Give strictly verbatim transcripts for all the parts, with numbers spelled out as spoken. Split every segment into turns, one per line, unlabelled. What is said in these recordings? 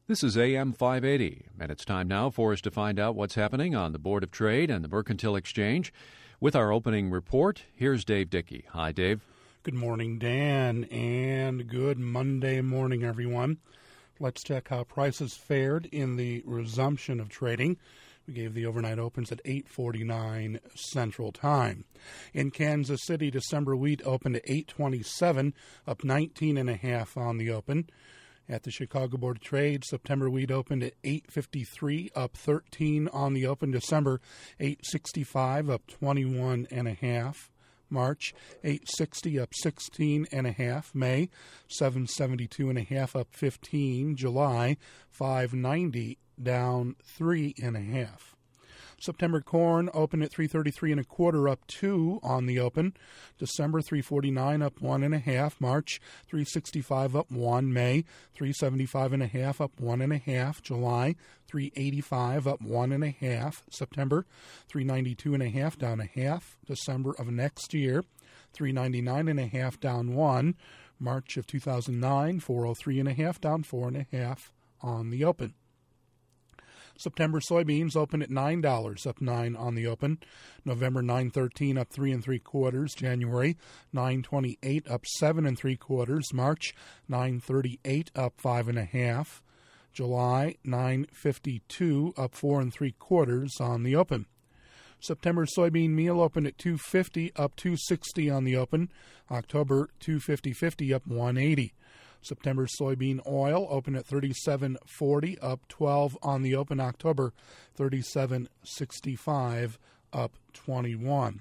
This is A M five eighty, and it's time now for us to find out what's happening on the Board of Trade and the Mercantile Exchange. With our opening report, here's Dave Dickey. Hi, Dave.
Good morning, Dan, and good Monday morning, everyone. Let's check how prices fared in the resumption of trading. We gave the overnight opens at eight forty-nine Central Time. In Kansas City, December wheat opened at eight twenty-seven, up nineteen and a half on the open. At the Chicago Board of Trade, September wheat opened at eight fifty-three, up thirteen on the open. December, eight sixty-five, up twenty-one and a half. March, eight sixty, up sixteen and a half. May, seven seventy-two and a half, up fifteen. July, five ninety, down three and a half. September corn opened at three thirty-three and a quarter, up two on the open. December three forty-nine, up one and a half. March three sixty-five, up one. May three seventy-five and a half, up one and a half. July three eighty-five, up one and a half. September three ninety-two and a half, down a half. December of next year three ninety-nine and a half, down one. March of two thousand nine four oh three and a half, down four and a half on the open. September soybeans open at nine dollars, up nine on the open. November nine thirteen, up three and three quarters. January nine twenty-eight, up seven and three quarters. March nine thirty-eight, up five and a half. July nine fifty-two, up four and three quarters on the open. September soybean meal opened at two fifty, up two sixty on the open. October two fifty fifty, up one eighty. September soybean oil opened at thirty-seven forty, up twelve on the open. October thirty-seven sixty-five, up twenty-one.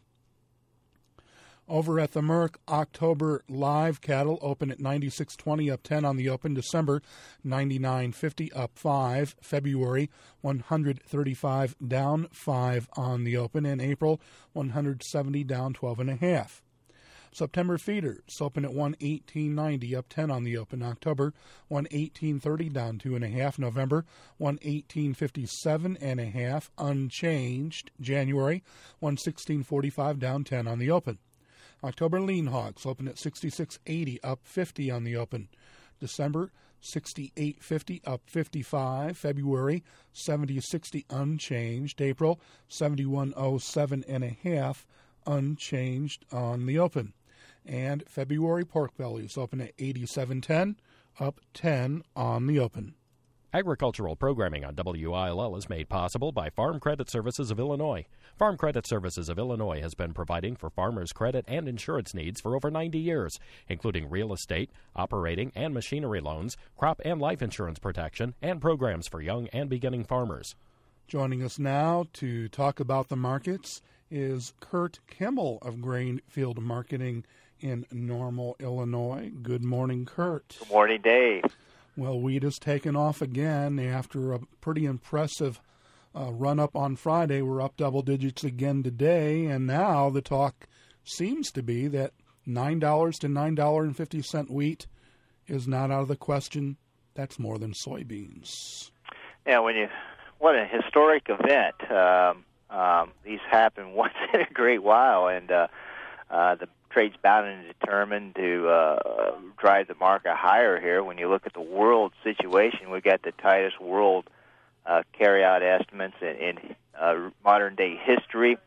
Over at the Merc, October live cattle opened at ninety-six twenty, up ten on the open. December ninety-nine fifty, up five. February one thirty-five, down five on the open. And April one seventy, down twelve and a half. September feeders open at one eighteen ninety, up ten on the open. October one eighteen thirty, down two and a half. November one eighteen fifty-seven and a half, unchanged. January one sixteen forty-five, down ten on the open. October lean hogs open at sixty-six eighty, up fifty on the open. December sixty-eight fifty, up fifty-five. February seventy sixty, unchanged. April seventy-one oh seven and a half, unchanged on the open. And February pork bellies open at eighty-seven ten, up ten on the open.
Agricultural programming on W I L L is made possible by Farm Credit Services of Illinois. Farm Credit Services of Illinois has been providing for farmers' credit and insurance needs for over ninety years, including real estate, operating and machinery loans, crop and life insurance protection, and programs for young and beginning farmers.
Joining us now to talk about the markets is Kurt Kimmel of Grainfield Marketing in Normal, Illinois. Good morning, Kurt.
Good morning, Dave.
Well, wheat has taken off again after a pretty impressive uh, run-up on Friday. We're up double digits again today, and now the talk seems to be that nine dollars to nine dollars and fifty cents wheat is not out of the question. That's more than soybeans.
Yeah, when you what a historic event. Um, um, these happen once in a great while, and uh, uh, the trade's bound and determined to uh, drive the market higher here. When you look at the world situation, we've got the tightest world uh, carryout estimates in, in uh, modern-day history.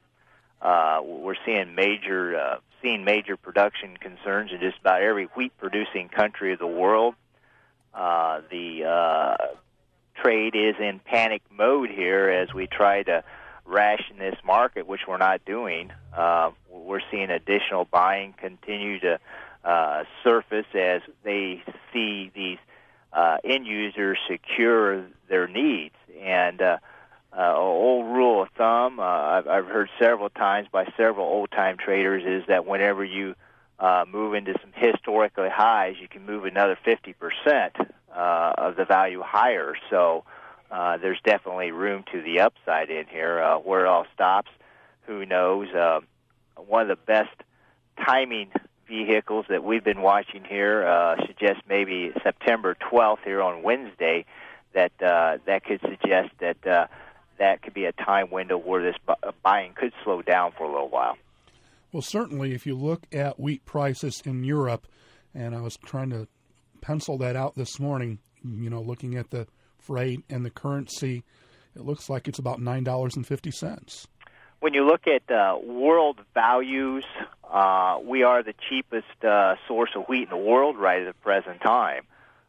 Uh, we're seeing major uh, seeing major production concerns in just about every wheat-producing country of the world. Uh, the uh, trade is in panic mode here as we try to ration this market, which we're not doing. Uh, we're seeing additional buying continue to uh, surface as they see these uh, end users secure their needs. And uh, uh, old rule of thumb, uh, I've, I've heard several times by several old-time traders, is that whenever you uh, move into some historically highs, you can move another fifty percent uh, of the value higher. So Uh, there's definitely room to the upside in here. Uh, where it all stops, who knows? Uh, one of the best timing vehicles that we've been watching here uh, suggests maybe September twelfth here on Wednesday that uh, that could suggest that uh, that could be a time window where this bu- buying could slow down for a little while.
Well, certainly if you look at wheat prices in Europe, and I was trying to pencil that out this morning, you know, looking at the freight, and the currency, it looks like it's about nine dollars and fifty cents.
When you look at uh, world values, uh, we are the cheapest uh, source of wheat in the world right at the present time.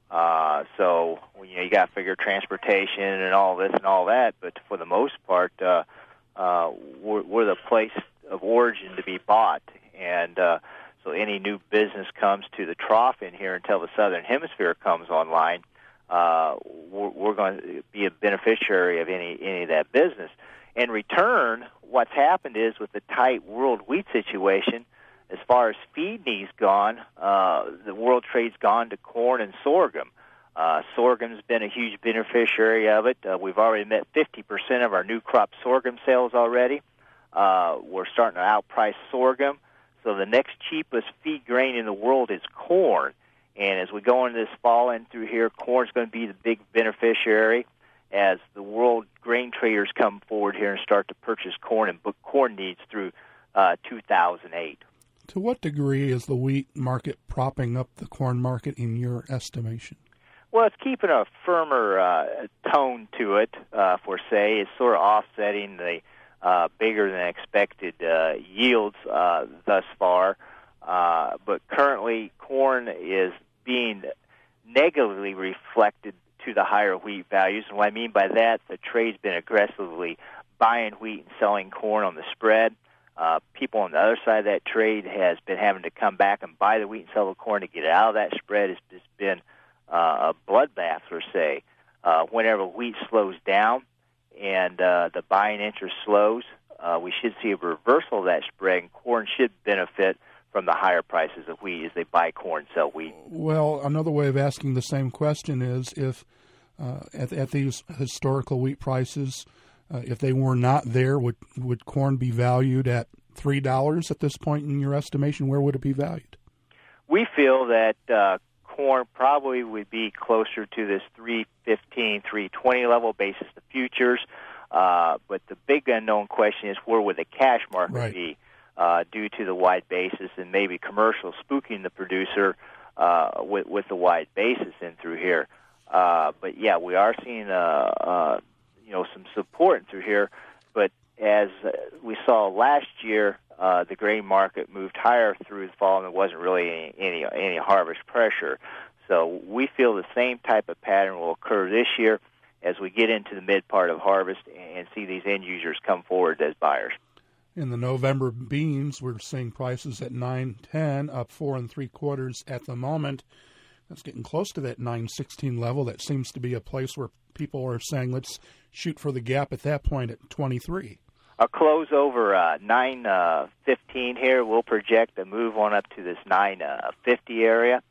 Uh, so you know you got to figure transportation and all this and all that, but for the most part, uh, uh, we're, we're the place of origin to be bought, and uh, so any new business comes to the trough in here until the southern hemisphere comes online. Uh, we're, we're going to be a beneficiary of any any of that business. In return, what's happened is with the tight world wheat situation, as far as feed needs gone, uh, the world trade's gone to corn and sorghum. Uh, sorghum's been a huge beneficiary of it. Uh, we've already met fifty percent of our new crop sorghum sales already. Uh, we're starting to outprice sorghum. So the next cheapest feed grain in the world is corn. And as we go into this fall and through here, corn's going to be the big beneficiary as the world grain traders come forward here and start to purchase corn and book corn needs through uh, two thousand eight.
To what degree is the wheat market propping up the corn market in your estimation?
Well, it's keeping a firmer uh, tone to it, uh, for say. It's sort of offsetting the uh, bigger than expected uh, yields uh, thus far. Uh, but currently, corn is being negatively reflected to the higher wheat values. And what I mean by that, the trade's been aggressively buying wheat and selling corn on the spread. Uh, people on the other side of that trade has been having to come back and buy the wheat and sell the corn to get out of that spread. It's just been uh, a bloodbath, per se. Uh, whenever wheat slows down and uh, the buying interest slows, uh, we should see a reversal of that spread, and corn should benefit from the higher prices of wheat as they buy corn, sell wheat.
Well, another way of asking the same question is if uh, at, at these historical wheat prices, uh, if they were not there, would would corn be valued at three dollars at this point in your estimation? Where would it be valued?
We feel that uh, corn probably would be closer to this three fifteen, three twenty level basis the futures. Uh, but the big unknown question is where would the cash market
right.
be? Uh, due to the wide basis and maybe commercial spooking the producer uh, with, with the wide basis in through here. Uh, but yeah, we are seeing uh, uh, you know some support through here. But as uh, we saw last year, uh, the grain market moved higher through the fall, and there wasn't really any, any any harvest pressure. So we feel the same type of pattern will occur this year as we get into the mid part of harvest and see these end users come forward as buyers.
In the November beans, we're seeing prices at nine ten, up four and three quarters at the moment. That's getting close to that nine sixteen level. That seems to be a place where people are saying, let's shoot for the gap at that point at twenty-three.
A close over uh, nine fifteen here. We'll project a move on up to this nine fifty area.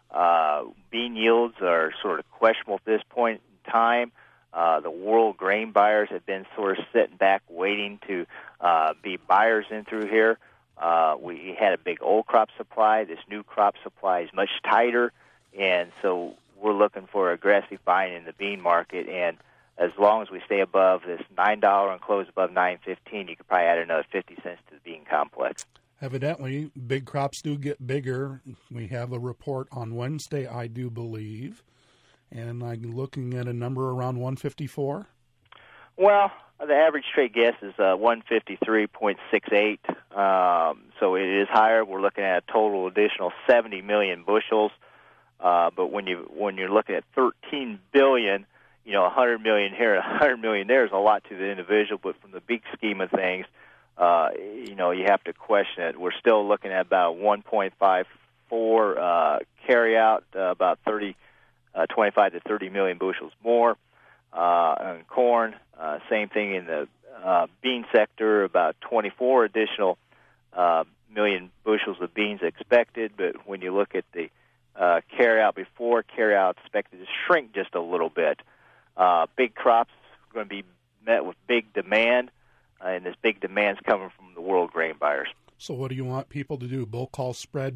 Uh, bean yields are sort of questionable at this point in time. Uh, the world grain buyers have been sort of sitting back waiting to uh, be buyers in through here. Uh, we had a big old crop supply. This new crop supply is much tighter, and so we're looking for aggressive buying in the bean market. And as long as we stay above this nine dollars and close above nine fifteen, you could probably add another fifty cents to the bean complex.
Evidently, big crops do get bigger. We have a report on Wednesday, I do believe. And I'm looking at a number around one fifty-four.
Well, the average trade guess is uh, one fifty-three point six eight, um, so it is higher. We're looking at a total additional seventy million bushels. Uh, but when you when you're looking at thirteen billion, you know, one hundred million here and one hundred million there is a lot to the individual. But from the big scheme of things, uh, you know, you have to question it. We're still looking at about one point five four uh, carry out, uh, about thirty. Uh, twenty-five to thirty million bushels more. Uh, on corn, uh, same thing in the uh, bean sector, about twenty-four additional uh, million bushels of beans expected. But when you look at the uh, carry-out before, carry-out expected to shrink just a little bit. Uh, big crops are going to be met with big demand, uh, and this big demand is coming from the world grain buyers.
So what do you want people to do? Bulk call spread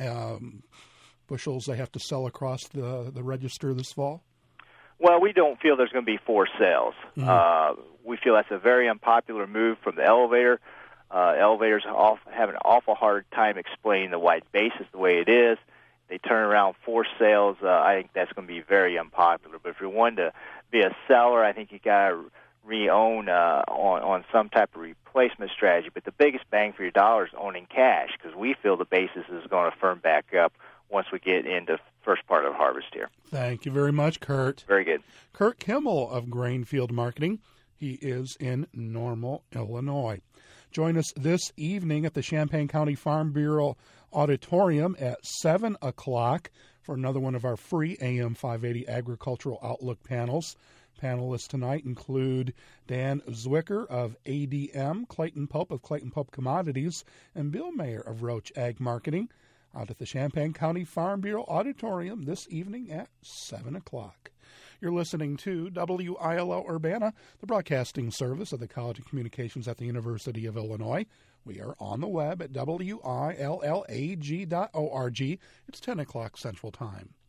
um bushels they have to sell across the, the register this fall?
Well, we don't feel there's going to be forced sales. Mm-hmm. Uh, we feel that's a very unpopular move from the elevator. Uh, elevators off, have an awful hard time explaining the wide basis the way it is. They turn around forced sales. Uh, I think that's going to be very unpopular. But if you're wanting to be a seller, I think you got to re-own uh, on, on some type of replacement strategy. But the biggest bang for your dollar is owning cash, because we feel the basis is going to firm back up once we get into first part of harvest here.
Thank you very much, Kurt.
Very good.
Kurt Kimmel of Grainfield Marketing. He is in Normal, Illinois. Join us this evening at the Champaign County Farm Bureau Auditorium at seven o'clock for another one of our free A M five eighty Agricultural Outlook panels. Panelists tonight include Dan Zwicker of A D M, Clayton Pope of Clayton Pope Commodities, and Bill Mayer of Roach Ag Marketing out at the Champaign County Farm Bureau Auditorium this evening at seven o'clock. You're listening to W I L O Urbana, the broadcasting service of the College of Communications at the University of Illinois. We are on the web at W I L L A G dot org. It's ten o'clock Central Time.